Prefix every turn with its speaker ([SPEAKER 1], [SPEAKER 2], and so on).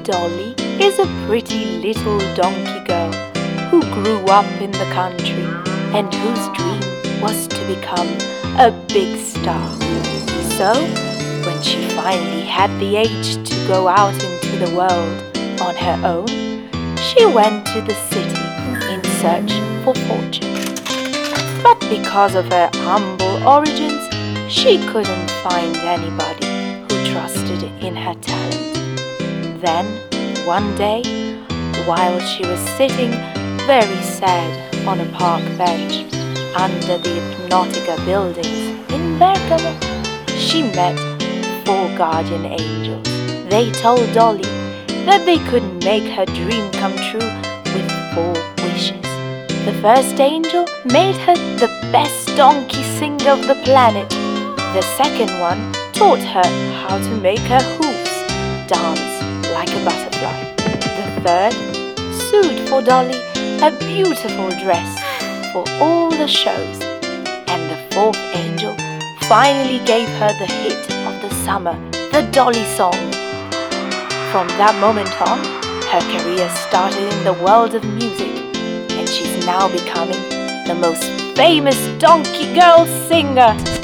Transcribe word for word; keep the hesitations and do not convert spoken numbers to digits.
[SPEAKER 1] Dolly is a pretty little donkey girl who grew up in the country and whose dream was to become a big star. So, when she finally had the age to go out into the world on her own, she went to the city in search for fortune. But because of her humble origins, she couldn't find anybody who trusted in her talent. Then, one day, while she was sitting very sad on a park bench under the Hypnotica buildings in Bergamo, she met four guardian angels. They told Dolly that they could make her dream come true with four wishes. The first angel made her the best donkey singer of the planet. The second one taught her how to make her hoofs dance like a butterfly. The third sewed for Dolly a beautiful dress for all the shows. And the fourth angel finally gave her the hit of the summer, the Dolly song. From that moment on, her career started in the world of music, and she's now becoming the most famous donkey girl singer.